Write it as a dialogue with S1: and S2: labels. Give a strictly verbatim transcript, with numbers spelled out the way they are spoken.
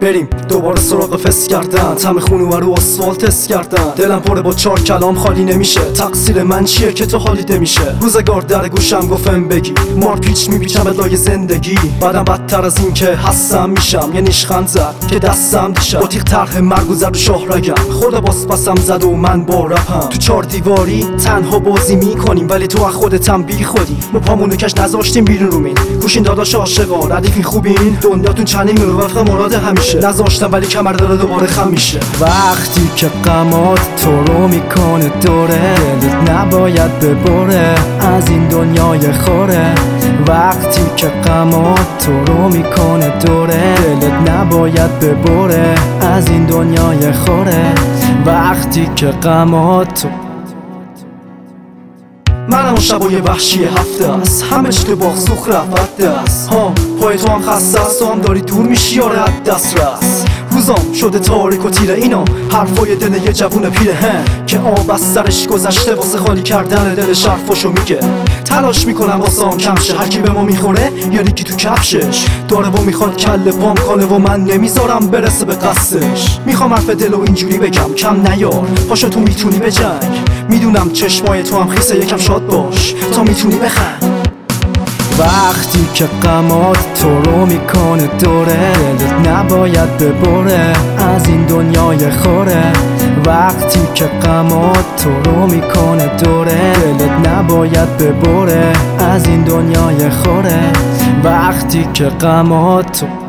S1: بریم دوباره سراغ فس کردن، تم خونو رو آسفالت تست کردن. دلم پره با چار کلام خالی نمیشه، تقصیر من چیه که تو حالی نمیشه. روزگار در گوشم گفتم بگی مار پیچ میپیچم لای زندگی. بعدم بدتر از این که هستم میشم یه نیشخند زد که دستم دیشب با تیغ طرح مرگ و زد و شاه رگم خورده باز پسم زد و من با رپم. تو چار دیواری تنها بازی میکنیم ولی تو از خودتم بی خودی. ما پامونو کش نذاشتیم بیرون رومین گوشین داداش عاشقا ردیفین خوبین دنیاتون چنین میرو وفق مراد همیشه. نذاشتم ولی کمر داره دوباره خم میشه.
S2: وقتی که غمات تو رو میکنه دوره، دلت نباید ببره از این دنیای خوره. وقتی که غمات تو رو میکنه دوره، دلت نباید ببره از این دنیای خوره. وقتی که غمات تو
S1: منم شبای وحشی هفته است، همه چی تو باغ سوخ رفت دست ها. پای تو هم خسته است، تو هم داری دور میشی یا رد دست رست. روزام شده تاریک و تیره، اینا حرفای دل یه جوون پیره هن که آب از سرش گذشته واسه خالی کردن دلش حرفاشو میگه. تلاش میکنم واسه هم کم شه، هر کی به ما میخوره یا ریکی تو کفشش داره و میخواد کله پام کنه و من نمیذارم برسه به قصدش. میخوام حرف دلو اینجوری بگم کم نیار پاشو تو میتونی به جنگ. میدونم چشمای تو هم خیسه، یکم شاد باش تا میتونی بخند.
S2: وقتی که غمات تو رو میکنه دوره، دلت نباید ببره از این دنیای خوره. وقتی که غمات تو رو میکنه دوره، دلت نباید ببره از این دنیای خوره. وقتی که غمات تو